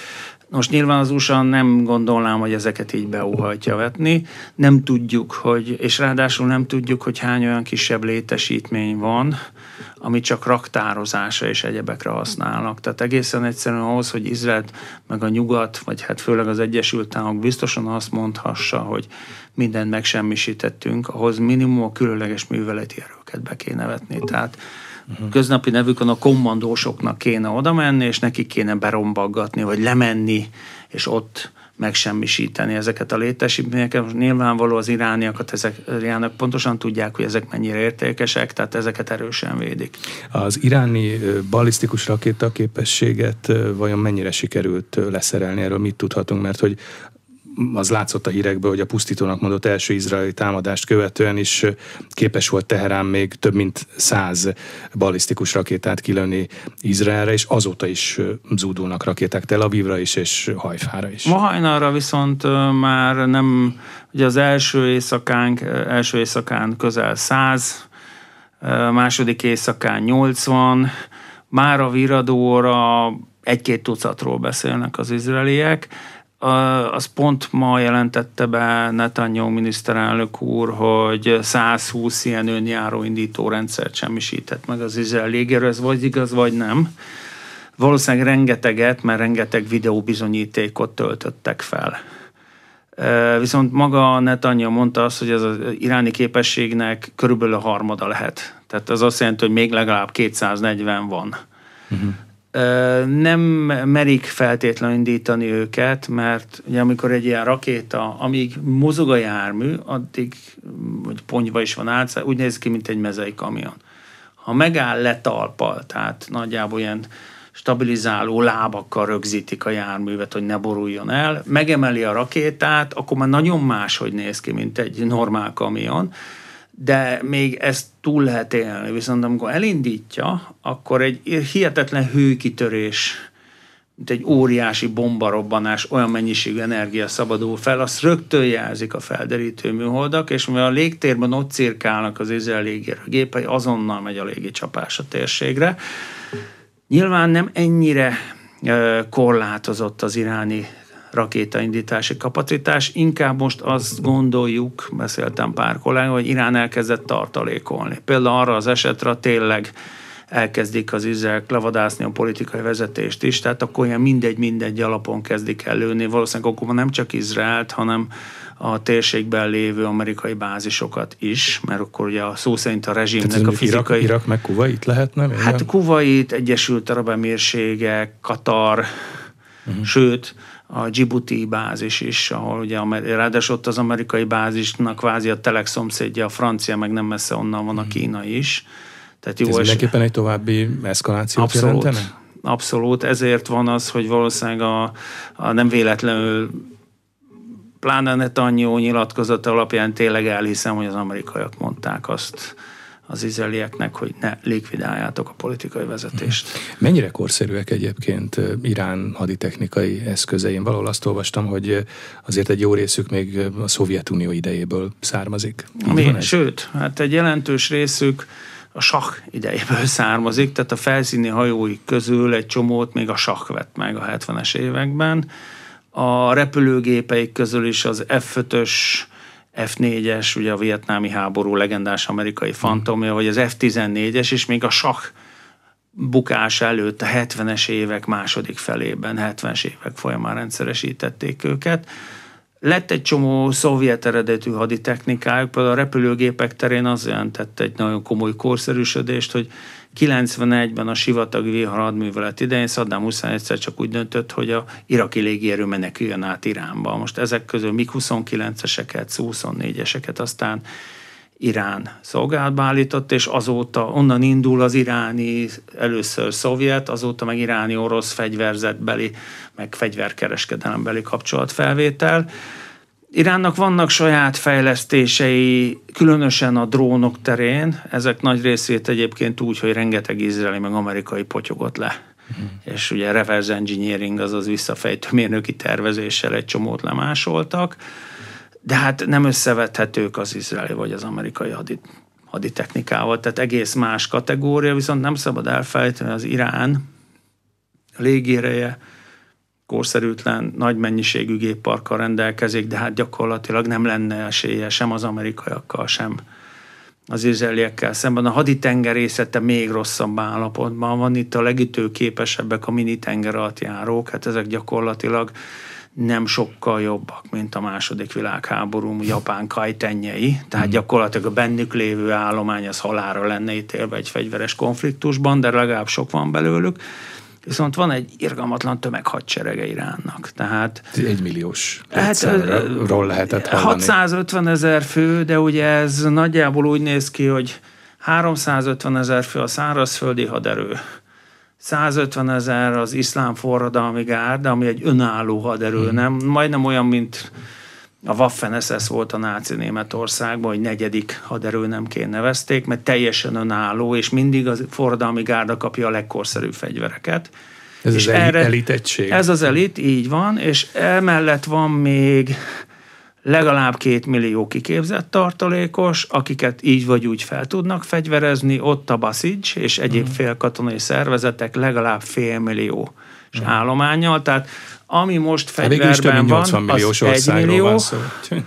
Most nyilván az u es á nem gondolnám, hogy ezeket így beúhajtja vetni. Nem tudjuk, hogy, és ráadásul nem tudjuk, hogy hány olyan kisebb létesítmény van, ami csak raktározásra és egyebekre használnak. Tehát egészen egyszerűen ahhoz, hogy Izrael meg a nyugat, vagy hát főleg az Egyesült Államok biztosan azt mondhassa, hogy mindent megsemmisítettünk, ahhoz minimum a különleges műveleti erőket be kéne vetni. Tehát uh-huh. köznapi nevükön a kommandósoknak kéne oda menni, és nekik kéne berombaggatni, vagy lemenni, és ott megsemmisíteni ezeket a létesítményeket. Most nyilvánvaló az irániakat, ezek irániak pontosan tudják, hogy ezek mennyire értékesek, tehát ezeket erősen védik. Az iráni balisztikus rakéta képességet vajon mennyire sikerült leszerelni? Erről mit tudhatunk? Mert hogy az látszott a hírekből, hogy a pusztítónak mondott első izraeli támadást követően is képes volt Teherán még több mint száz balisztikus rakétát kilőni Izraelre, és azóta is zúdulnak rakéták Tel Avivra is, és Hajfára is. Ma hajnalra viszont már nem, ugye az első éjszakán, első éjszakán közel száz, második éjszakán nyolcvan, már a viradóra egy-két tucatról beszélnek az izraeliek. Az pont ma jelentette be Netanyahu miniszterelnök úr, hogy száz húsz ilyen önjáró indító rendszert semmisített meg az izrael légierő. Ez vagy igaz, vagy nem. Valószínűleg rengeteget, mert rengeteg videóbizonyítékot töltöttek fel. Viszont maga Netanyahu mondta azt, hogy ez az iráni képességnek körülbelül a harmada lehet. Tehát az azt jelenti, hogy még legalább kétszáznegyven van. Uh-huh. Nem merik feltétlenül indítani őket, mert ugye amikor egy ilyen rakéta, amíg mozog a jármű, addig, vagy ponyva is van át, úgy néz ki, mint egy mezei kamion. Ha megáll le talpal, tehát nagyjából ilyen stabilizáló lábakkal rögzítik a járművet, hogy ne boruljon el, megemeli a rakétát, akkor már nagyon máshogy néz ki, mint egy normál kamion, de még ezt túl lehet élni. Viszont amikor elindítja, akkor egy hihetetlen hőkitörés, mint egy óriási bombarobbanás, olyan mennyiségű energia szabadul fel, azt rögtön jelzik a felderítő műholdak, és mivel a légtérben ott cirkálnak az izrael légierőgépei, azonnal megy a légicsapás a térségre. Nyilván nem ennyire korlátozott az iráni rakétaindítási kapacitás, inkább most azt gondoljuk, beszéltem pár kollégával, hogy Irán elkezdett tartalékolni. Például arra az esetre tényleg elkezdik az izraelek levadászni a politikai vezetést is, tehát akkor ilyen mindegy-mindegy alapon kezdik el lőni. Valószínűleg akkor nem csak Izraelt, hanem a térségben lévő amerikai bázisokat is, mert akkor ugye a szó szerint a rezsimnek a fizikai... Irak, Irak meg Kuvait lehetne? Még hát Kuvait, Egyesült Arab Emírségek, Katar, uh-huh. sőt, a Djibouti bázis is, ahol ugye ráadásul ott az amerikai bázisnak kvázi a telek szomszédja, a francia, meg nem messze onnan van a kínai is. Tehát jó, ez mindenképpen egy további eszkalációt abszolút, jelentene? Abszolút, ezért van az, hogy valószínűleg a, a nem véletlenül pláne Netanyahu nyilatkozata alapján tényleg elhiszem, hogy az amerikaiak mondták azt az izraelieknek, hogy ne likvidáljátok a politikai vezetést. Mennyire korszerűek egyébként Irán haditechnikai eszközei? Én valahol azt olvastam, hogy azért egy jó részük még a Szovjetunió idejéből származik. Mi, sőt, hát egy jelentős részük a sah idejéből származik, tehát a felszíni hajóik közül egy csomót még a sah vett meg a hetvenes években. A repülőgépeik közül is az ef ötös, ef négyes, ugye a vietnámi háború legendás amerikai fantomja, vagy az ef tizennégyes, és még a sah bukás előtt a hetvenes évek második felében, hetvenes évek folyamán rendszeresítették őket. Lett egy csomó szovjet eredetű haditechnikájuk, például a repülőgépek terén az jelentett egy nagyon komoly korszerűsödést, hogy kilencvenegyben a sivatagi vihar hadművelet idején Saddam Hussein egyszer csak úgy döntött, hogy a iraki légierő meneküljön át Iránba. Most ezek közül mig huszonkilenceseket, szú huszonnégyeseket aztán Irán szolgálatba állított, és azóta onnan indul az iráni, először szovjet, azóta meg iráni orosz fegyverzetbeli, meg fegyverkereskedelembeli kapcsolatfelvétel. Iránnak vannak saját fejlesztései, különösen a drónok terén, ezek nagy részét egyébként úgy, hogy rengeteg izraeli meg amerikai potyogott le. Uh-huh. És ugye reverse engineering, azaz visszafejtő mérnöki tervezéssel egy csomót lemásoltak, de hát nem összevethetők az izraeli vagy az amerikai hadit, haditechnikával, tehát egész más kategória, viszont nem szabad elfelejteni, az Irán légiereje korszerűtlen, nagy mennyiségű gépparkkal rendelkezik, de hát gyakorlatilag nem lenne esélye sem az amerikaiakkal, sem az izraeliekkel szemben. A haditengerészete még rosszabb állapotban van, itt a legütőképesebbek a mini tengeralattjárók, hát ezek gyakorlatilag nem sokkal jobbak, mint a második világháború japán kajtenjei, tehát mm. gyakorlatilag a bennük lévő állomány az halálra lenne ítélve egy fegyveres konfliktusban, de legalább sok van belőlük. Viszont van egy irgalmatlan tömeghadserege Iránnak. Tehát egymilliós létszámról lehetett hallani. hatszázötven ezer fő, de ugye ez nagyjából úgy néz ki, hogy háromszázötven ezer fő a szárazföldi haderő, százötven ezer az iszlám forradalmi gárda, ami egy önálló haderő, hmm. nem, majdnem olyan, mint a Waffen es es volt a náci Németországban, hogy negyedik haderőnemként nevezték, mert teljesen önálló, és mindig a forradalmi gárda kapja a legkorszerűbb fegyvereket. Ez és az erre, elit egység. Ez az elit, így van, és emellett van még legalább két millió kiképzett tartalékos, akiket így vagy úgy fel tudnak fegyverezni, ott a Basij és egyéb uh-huh. félkatonai szervezetek legalább fél millió uh-huh. állománnyal, tehát ami most fegyverben van, az egy millió, van szó.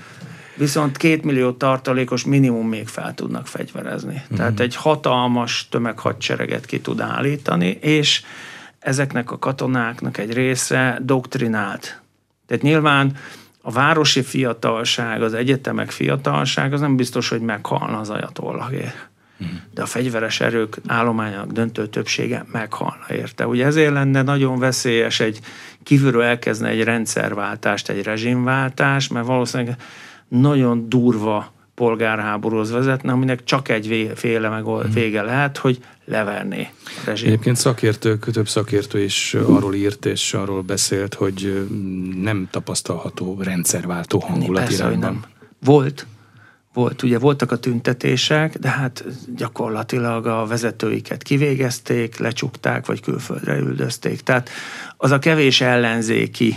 Viszont két millió tartalékos minimum még fel tudnak fegyverezni. Uh-huh. Tehát egy hatalmas tömeghadsereget ki tud állítani, és ezeknek a katonáknak egy része doktrinált. Tehát nyilván a városi fiatalság, az egyetemek fiatalság, az nem biztos, hogy meghalna az ajatollahért. Hmm. De a fegyveres erők állományának döntő többsége meghalna érte. Ugye ezért lenne nagyon veszélyes egy kívülről elkezdeni egy rendszerváltást, egy rezsimváltást, mert valószínűleg nagyon durva polgárháborúhoz vezetne, aminek csak egy féle meg vége lehet, hogy leverné a rezsim. Egyébként szakértők, több szakértő is arról írt és arról beszélt, hogy nem tapasztalható rendszerváltó hangulat Iránban. Volt, volt, ugye voltak a tüntetések, de hát gyakorlatilag a vezetőiket kivégezték, lecsukták, vagy külföldre üldözték. Tehát az a kevés ellenzéki,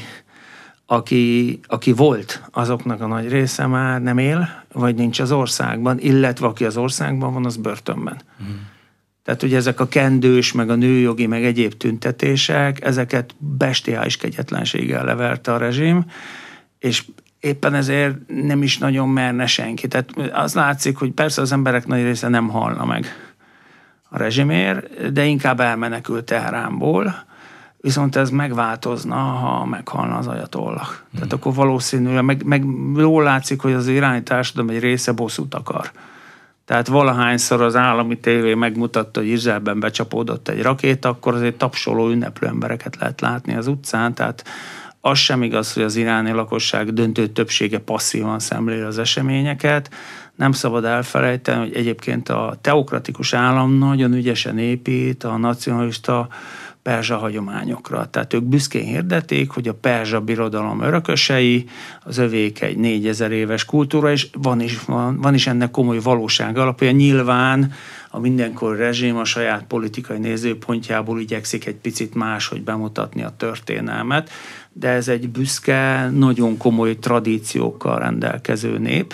Aki, aki volt, azoknak a nagy része már nem él, vagy nincs az országban, illetve aki az országban van, az börtönben. Mm. Tehát ugye ezek a kendős, meg a nőjogi, meg egyéb tüntetések, ezeket bestiális kegyetlenséggel leverte a rezsim, és éppen ezért nem is nagyon merne senki. Tehát az látszik, hogy persze az emberek nagy része nem halna meg a rezsimért, de inkább elmenekült Teheránból, viszont ez megváltozna, ha meghalna az ajatollah. Hmm. Tehát akkor valószínűleg, meg, meg jól látszik, hogy az iráni társadalom egy része bosszút akar. Tehát valahányszor az állami tévé megmutatta, hogy Izraelben becsapódott egy rakéta, akkor azért tapsoló, ünneplő embereket lehet látni az utcán, tehát az sem igaz, hogy az iráni lakosság döntő többsége passzívan szemléli az eseményeket. Nem szabad elfelejteni, hogy egyébként a teokratikus állam nagyon ügyesen épít a nacionalista perzsa hagyományokra. Tehát ők büszkén hirdették, hogy a perzsa birodalom örökösei, az övék egy négyezer éves kultúra, és van is, van, van is ennek komoly valóság alapja. Nyilván a mindenkori rezsim a saját politikai nézőpontjából igyekszik egy picit máshogy bemutatni a történelmet, de ez egy büszke, nagyon komoly tradíciókkal rendelkező nép,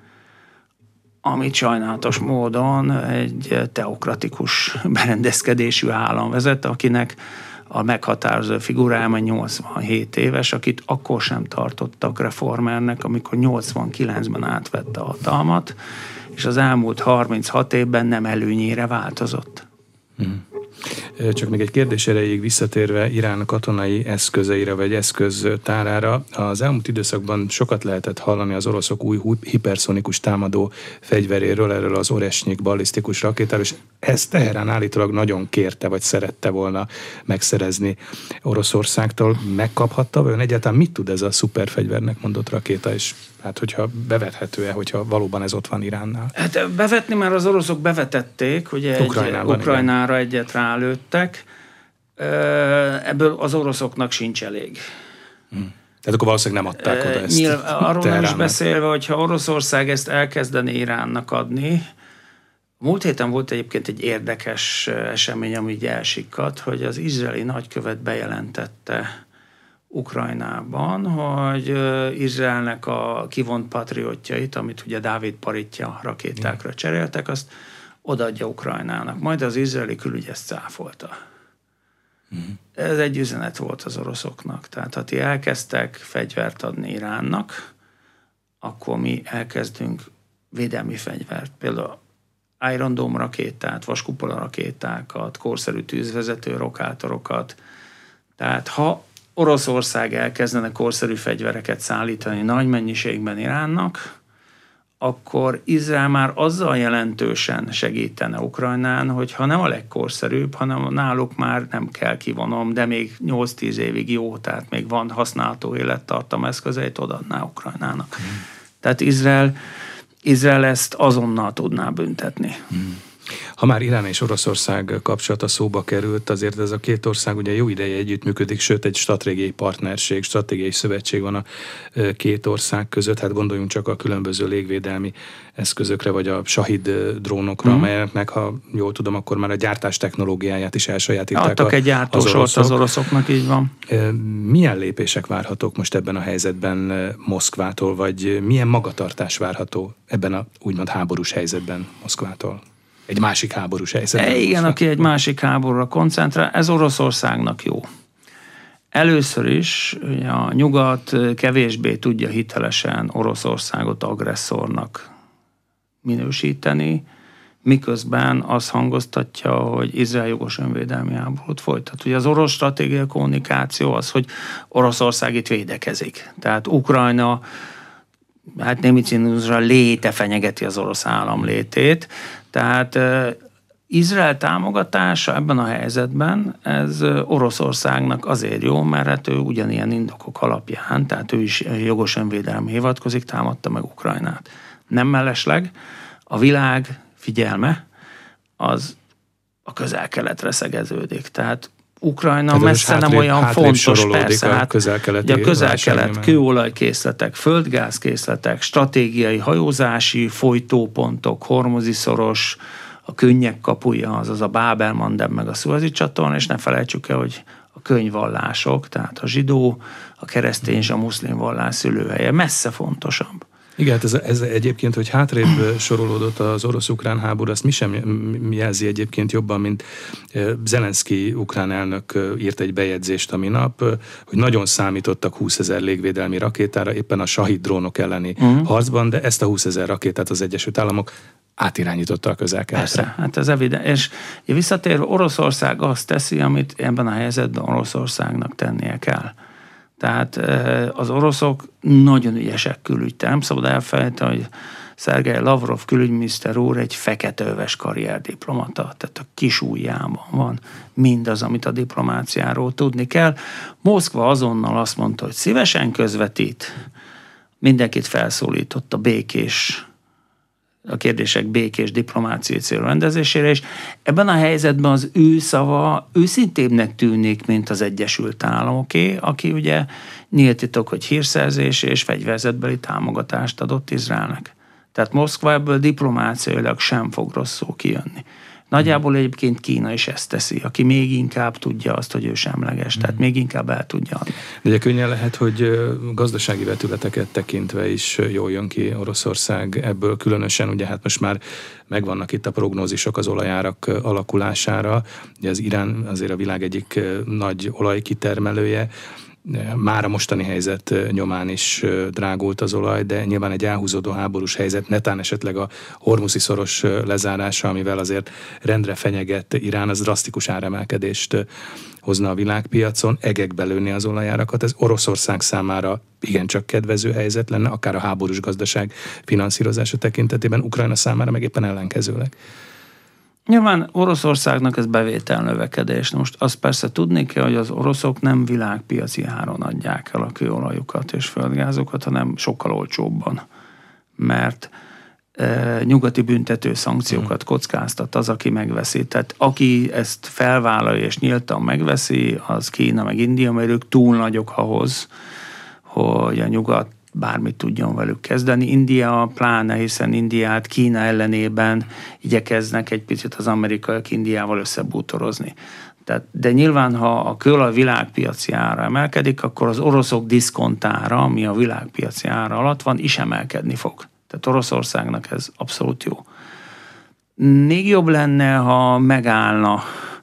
amit sajnálatos módon egy teokratikus berendezkedésű állam vezet, akinek a meghatározó figurája nyolcvanhét éves, akit akkor sem tartottak reformernek, amikor nyolcvankilencben átvette a hatalmat, és az elmúlt harminchat évben nem előnyére változott. Hmm. Csak még egy kérdés erejéig visszatérve Irán katonai eszközeire vagy eszköztárára. Az elmúlt időszakban sokat lehetett hallani az oroszok új hiperszonikus támadó fegyveréről, erről az Oresnyik ballisztikus rakétáról, és ezt Teherán állítólag nagyon kérte, vagy szerette volna megszerezni Oroszországtól. Megkaphatta, vagy egyáltalán mit tud ez a szuperfegyvernek mondott rakéta, és hát hogyha bevethető-e, hogyha valóban ez ott van Iránnál? Hát bevetni már az oroszok bevetették, ugye egy, Ukrajnára egyet rálőttek. Ebből az oroszoknak sincs elég. Hmm. Tehát akkor valószínűleg nem adták oda ezt. Nyilv, arról nem is beszélve, hogyha Oroszország ezt elkezdeni Iránnak adni. Múlt héten volt egyébként egy érdekes esemény, ami így elsikkadt, hogy az izraeli nagykövet bejelentette Ukrajnában, hogy Izraelnek a kivont patriotjait, amit ugye Dávid paritja rakétákra cseréltek, azt odaadja Ukrajnának. Majd az izraeli külügy ezt cáfolta. Uh-huh. Ez egy üzenet volt az oroszoknak. Tehát ha ti elkezdtek fegyvert adni Iránnak, akkor mi elkezdünk védelmi fegyvert. Például Iron Dome rakétát, vaskupola rakétákat, korszerű tűzvezető rokátorokat. Tehát ha Oroszország elkezdene korszerű fegyvereket szállítani nagy mennyiségben Iránnak, akkor Izrael már azzal jelentősen segítene Ukrajnán, hogy ha nem a legkorszerűbb, hanem náluk már nem kell kivonom, de még nyolc-tíz évig jó, tehát még van használható élettartam eszközeit, odaadná Ukrajnának. Mm. Tehát Izrael, Izrael ezt azonnal tudná büntetni. Mm. Ha már Irán és Oroszország kapcsolata szóba került, azért ez a két ország ugye jó ideje együttműködik, sőt egy stratégiai partnerség, stratégiai szövetség van a két ország között. Hát gondoljunk csak a különböző légvédelmi eszközökre, vagy a Shahid drónokra, mm-hmm. amelyeknek, ha jól tudom, akkor már a gyártás technológiáját is elsajátították. Adtak egy gyártósort az, oroszok. az oroszoknak, így van. Milyen lépések várhatók most ebben a helyzetben Moszkvától, vagy milyen magatartás várható ebben a úgymond háborús helyzetben Moszkvától? Egy másik háborús helyzetben. E, igen, aki egy másik háborúra koncentrál, ez Oroszországnak jó. Először is a nyugat kevésbé tudja hitelesen Oroszországot agresszornak minősíteni, miközben azt hangoztatja, hogy Izrael jogos önvédelmi háborút folytat. Ugye az orosz stratégiai kommunikáció az, hogy Oroszország itt védekezik. Tehát Ukrajna, hát némi cínusra léte fenyegeti az orosz állam létét. Tehát uh, Izrael támogatása ebben a helyzetben, ez Oroszországnak azért jó, mert hát ő ugyanilyen indokok alapján, tehát ő is jogos önvédelmi hivatkozik, támadta meg Ukrajnát. Nem mellesleg a világ figyelme az a közel-keletre szegeződik. Tehát Ukrajna hát messze hátrébb, nem olyan fontos, persze. Hát, közel-keleti a közel-kelet, kőolajkészletek, földgázkészletek, stratégiai hajózási folytópontok, Hormuzi szoros, a könnyek kapuja, azaz a Bábel-Mandeb meg a Szuezi csatorna, és ne felejtsük el, hogy a könyvvallások, tehát a zsidó, a keresztény és a muszlim vallás szülőhelye messze fontosabb. Igen, hát ez, ez egyébként, hogy hátrébb sorolódott az orosz-ukrán háború, azt mi sem jelzi egyébként jobban, mint Zelenszky ukrán elnök írt egy bejegyzést a minap, hogy nagyon számítottak húszezer légvédelmi rakétára éppen a Shahid drónok elleni uh-huh. harcban, de ezt a húszezer rakétát az Egyesült Államok átirányította a közel-keletre. Persze, hát ez evidens. És visszatérve Oroszország azt teszi, amit ebben a helyzetben Oroszországnak tennie kell. Tehát az oroszok nagyon ügyesek külügytel. Nem szabad elfelejteni, hogy Szergej Lavrov külügyminiszter úr egy feketeöves karrierdiplomata, tehát a kis ujjában van mindaz, amit a diplomáciáról tudni kell. Moszkva azonnal azt mondta, hogy szívesen közvetít, mindenkit felszólított a békés a kérdések békés diplomáciai célú rendezésére, és ebben a helyzetben az ő szava őszintébbnek tűnik, mint az Egyesült Államoké, aki ugye nyílt titok, hogy hírszerzés és fegyverzetbeli támogatást adott Izraelnek. Tehát Moszkva ebből diplomáciailag sem fog rosszul kijönni. Nagyjából egyébként Kína is ezt teszi, aki még inkább tudja azt, hogy ő semleges, tehát mm. még inkább el tudja adni. De ugye könnyen lehet, hogy gazdasági vetületeket tekintve is jól jön ki Oroszország ebből, különösen ugye hát most már megvannak itt a prognózisok az olajárak alakulására, ugye az Irán azért a világ egyik nagy olajkitermelője, már a mostani helyzet nyomán is drágult az olaj, de nyilván egy elhúzódó háborús helyzet, netán esetleg a Hormuzi szoros lezárása, amivel azért rendre fenyegett Irán, az drasztikus áremelkedést hozna a világpiacon, egekbe lőni az olajárakat. Ez Oroszország számára igencsak kedvező helyzet lenne, akár a háborús gazdaság finanszírozása tekintetében, Ukrajna számára meg éppen ellenkezőleg. Nyilván Oroszországnak ez bevételnövekedés. Most azt persze tudni kell, hogy az oroszok nem világpiaci áron adják el a kőolajukat és földgázokat, hanem sokkal olcsóbban. Mert e, nyugati büntető szankciókat kockáztat az, aki megveszi. Tehát aki ezt felvállalja és nyíltan megveszi, az Kína meg India, mert ők túl nagyok ahhoz, hogy a nyugat bármit tudjon velük kezdeni. India pláne, hiszen Indiát Kína ellenében igyekeznek egy picit az amerikaiak Indiával összebútorozni. Tehát, de nyilván, ha a kőolaj világpiaci ára emelkedik, akkor az oroszok diszkontára, ami a világpiaci ára alatt van, is emelkedni fog. Tehát Oroszországnak ez abszolút jó. Még jobb lenne, ha megállna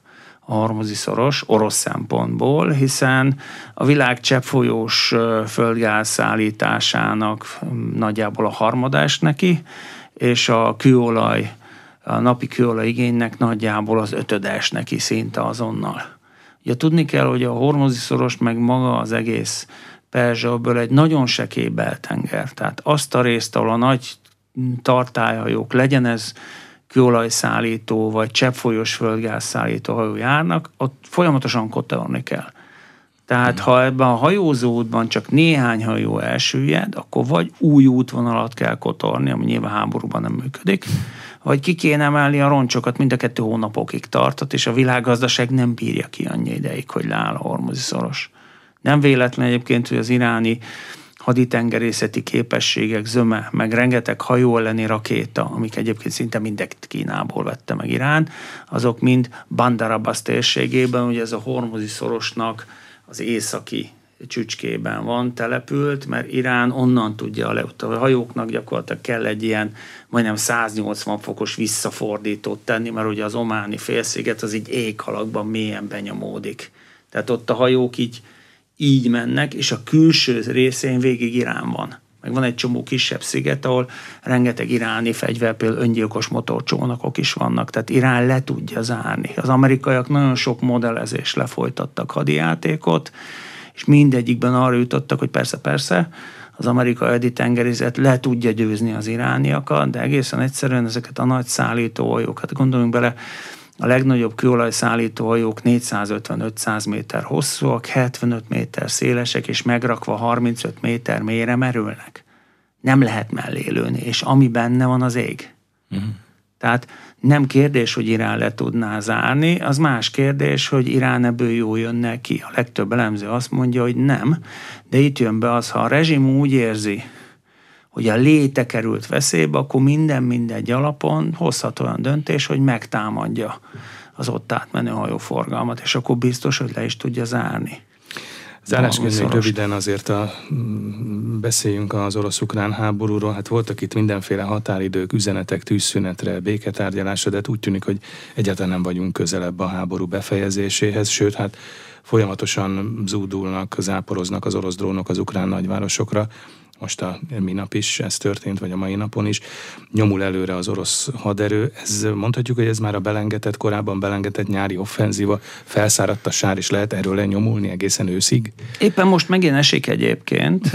a Hormuzi szoros orosz szempontból, hiszen a világ cseppfolyós földgáz szállításának nagyjából a harmada es neki, és a kőolaj, a napi kőolaj igénynek nagyjából az ötöde es neki szinte azonnal. Ugye tudni kell, hogy a Hormuzi szoros meg maga az egész Perzsa-öböl egy nagyon sekély beltenger. Tehát azt a részt, ahol a nagy tartályhajók, legyen ez kőolajszállító vagy cseppfolyós földgázszállító hajó járnak, ott folyamatosan kotorni kell. Tehát ha ebben a hajózódban csak néhány hajó elsüllyed, akkor vagy új útvonalat kell kotorni, ami nyilván háborúban nem működik, vagy ki kéne emelni a roncsokat, mind a kettő hónapokig tartott, és a világgazdaság nem bírja ki annyi ideig, hogy leáll a Hormuzi szoros. Nem véletlen egyébként, hogy az iráni haditengerészeti képességek zöme, meg rengeteg hajó elleni rakéta, amik egyébként szinte mindent Kínából vette meg Irán, azok mind Bandar Abbas térségében, ugye ez a Hormuzi szorosnak az északi csücskében van települt, mert Irán onnan tudja leutolni. A hajóknak gyakorlatilag kell egy ilyen majdnem száznyolcvan fokos visszafordítót tenni, mert ugye az ománi félsziget az így éghalakban mélyen benyomódik. Tehát ott a hajók így így mennek, és a külső részén végig Irán van. Meg van egy csomó kisebb sziget, ahol rengeteg iráni fegyver, például öngyilkos motorcsónakok is vannak, tehát Irán le tudja zárni. Az amerikaiak nagyon sok modellezés lefolytattak hadijátékot, és mindegyikben arra jutottak, hogy persze-persze, az amerikai haditengerészet le tudja győzni az irániakat, de egészen egyszerűen ezeket a nagy szállítóhajók, hát gondoljunk bele, a legnagyobb kőolajszállító hajók négyszázötven-ötszáz méter hosszúak, hetvenöt méter szélesek, és megrakva harmincöt méter mélyre merülnek. Nem lehet mellé lőni, és ami benne van, az ég. Uh-huh. Tehát nem kérdés, hogy Irán le tudná zárni, az más kérdés, hogy Irán ebből jól jönne ki. A legtöbb elemző azt mondja, hogy nem, de itt jön be az, ha a rezsim úgy érzi, hogy a léte került veszélybe, akkor minden mindegy alapon hozhat olyan döntés, hogy megtámadja az ott átmenő hajóforgalmat, és akkor biztos, hogy le is tudja zárni. Zárásként még röviden azért a, beszéljünk az orosz-ukrán háborúról. Hát voltak itt mindenféle határidők, üzenetek, tűzszünetre, béketárgyalásra, de hát úgy tűnik, hogy egyáltalán nem vagyunk közelebb a háború befejezéséhez, sőt, hát folyamatosan zúdulnak, záporoznak az orosz drónok az ukrán nagyvárosokra. Most a minap is ez történt, vagy a mai napon is. Nyomul előre az orosz haderő. Ez mondhatjuk, hogy ez már a belengetett, korábban belengetett nyári offenzíva, felszáradt a sár, és lehet erről lenyomulni egészen őszig? Éppen most megint esik egyébként,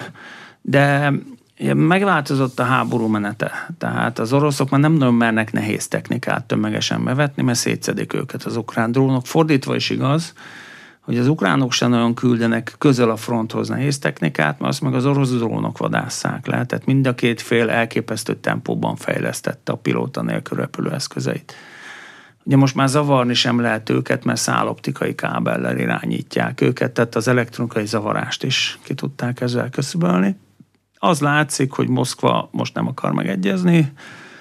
de megváltozott a háború menete. Tehát az oroszok már nem nagyon mernek nehéz technikát tömegesen bevetni, mert szétszedik őket az ukrán drónok. Fordítva is igaz, hogy az ukránok sem nagyon küldenek közel a fronthoz nehéz technikát, mert azt meg az orosz drónok vadásszák le. Tehát mind a két fél elképesztő tempóban fejlesztette a pilóta nélkül repülőeszközeit. Ugye most már zavarni sem lehet őket, mert száloptikai kábellel irányítják őket, tehát az elektronikai zavarást is ki tudták ezzel küszöbölni. Az látszik, hogy Moszkva most nem akar megegyezni.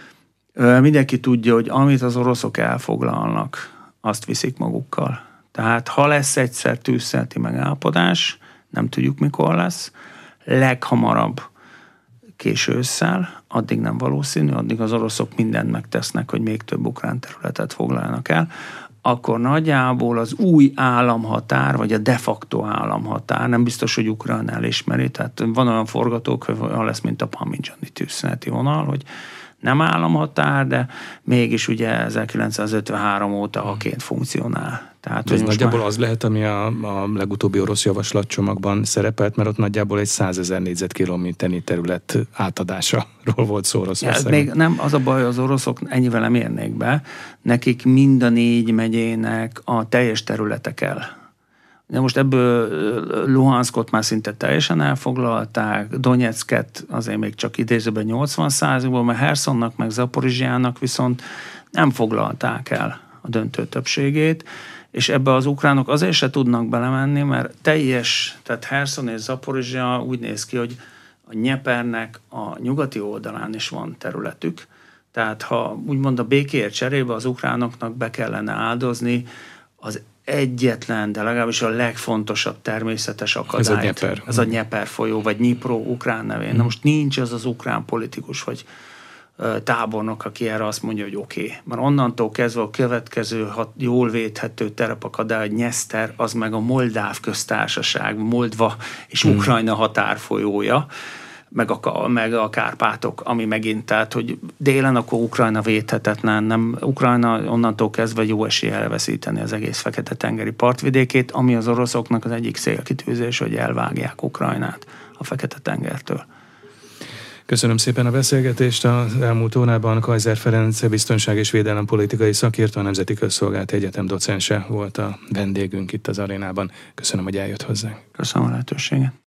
Mindenki tudja, hogy amit az oroszok elfoglalnak, azt viszik magukkal. Tehát ha lesz egyszer tűzszüneti megállapodás, nem tudjuk mikor lesz, leghamarabb késő ősszel, addig nem valószínű, addig az oroszok mindent megtesznek, hogy még több ukrán területet foglaljanak el, akkor nagyjából az új államhatár, vagy a de facto államhatár, nem biztos, hogy Ukrán elismeri, tehát van olyan forgatókönyv, hogy lesz, mint a pamidzsani tűzszüneti vonal, hogy nem államhatár, de mégis ugye ezerkilencszázötvenhárom óta haként funkcionál. Tehát, ez nagyjából már... az lehet, ami a, a legutóbbi orosz javaslatcsomagban szerepelt, mert ott nagyjából egy százezer négyzetkilométernyi terület átadásáról volt szó Oroszországban. Ja, még nem, az a baj, az oroszok ennyivel nem érnék be, nekik mind a négy megyének a teljes területe kell. De most ebből Luhanskot már szinte teljesen elfoglalták, Donyecket azért még csak idézőben nyolcvan százalékból, mert Hersonnak meg Zaporizsjának viszont nem foglalták el a döntő többségét, és ebbe az ukránok azért se tudnak belemenni, mert teljes, tehát Herson és Zaporizsja úgy néz ki, hogy a Nyepernek a nyugati oldalán is van területük, tehát ha úgymond a békéért cserébe az ukránoknak be kellene áldozni az egyetlen, de legalábbis a legfontosabb természetes akadályt. Ez a Nyeper. Ez a Nyeper folyó, vagy Nyipro ukrán nevén. Hmm. Na most nincs az az ukrán politikus, vagy tábornok, aki erre azt mondja, hogy oké. Okay. Mert onnantól kezdve a következő hat, jól védhető terepakadály, a Nyeszter, az meg a Moldáv köztársaság, Moldva és hmm. Ukrajna határfolyója, meg a, meg a Kárpátok, ami megint, tehát, hogy délen akkor Ukrajna védhetetlen, nem, Ukrajna onnantól kezdve jó esélye elveszíteni az egész Fekete-tengeri partvidékét, ami az oroszoknak az egyik célkitűzés, hogy elvágják Ukrajnát a Fekete-tengertől. Köszönöm szépen a beszélgetést. Az elmúlt órában Kaiser Ferenc biztonság- és védelempolitikai szakértő, a Nemzeti Közszolgálati Egyetem docense volt a vendégünk itt az arénában. Köszönöm, hogy eljött hozzánk. Köszönöm a lehetőséget.